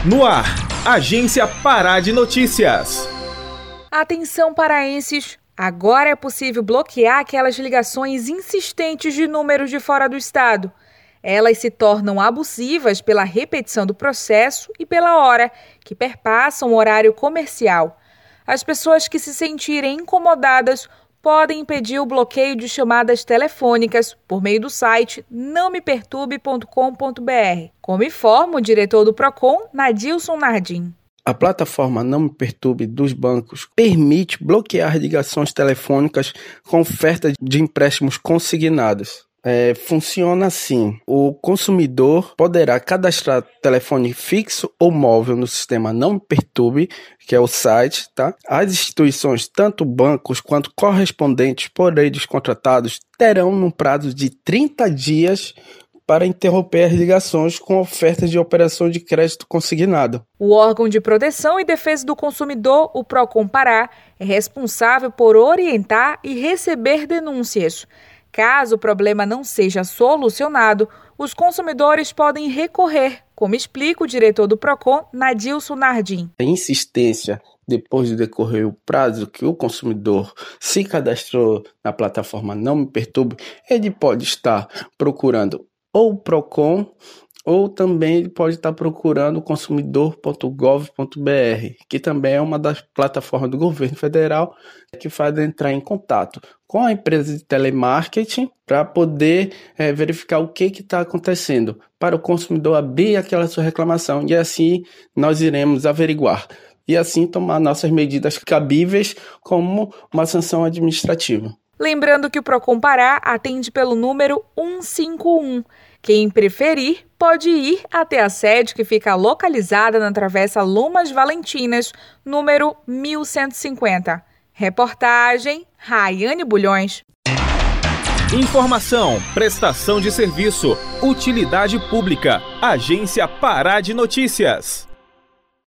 No ar, Agência Pará de Notícias. Atenção paraenses, agora é possível bloquear aquelas ligações insistentes de números de fora do estado. Elas se tornam abusivas pela repetição do processo e pela hora, que perpassam o horário comercial. As pessoas que se sentirem incomodadas podem impedir o bloqueio de chamadas telefônicas por meio do site nãomeperturbe.com.br, como informa o diretor do Procon, Nadilson Nardim. A plataforma Não Me Perturbe dos bancos permite bloquear ligações telefônicas com oferta de empréstimos consignados. Funciona assim: o consumidor poderá cadastrar telefone fixo ou móvel no sistema Não Me Perturbe, que é o site, tá? As instituições, tanto bancos quanto correspondentes por eles contratados, terão um prazo de 30 dias para interromper as ligações com ofertas de operação de crédito consignado. O órgão de proteção e defesa do consumidor, o Procon Pará, é responsável por orientar e receber denúncias. Caso o problema não seja solucionado, os consumidores podem recorrer, como explica o diretor do Procon, Nadilson Nardim. A insistência, depois de decorrer o prazo que o consumidor se cadastrou na plataforma Não Me Perturbe, ele pode estar procurando ou o Procon, ou também ele pode estar procurando o consumidor.gov.br, que também é uma das plataformas do governo federal que faz entrar em contato com a empresa de telemarketing para poder verificar o que está acontecendo, para o consumidor abrir aquela sua reclamação, e assim nós iremos averiguar e assim tomar nossas medidas cabíveis como uma sanção administrativa. Lembrando que o Procon Pará atende pelo número 151. Quem preferir pode ir até a sede, que fica localizada na Travessa Lomas Valentinas, número 1150. Reportagem Raiane Bulhões. Informação, prestação de serviço, utilidade pública. Agência Pará de Notícias.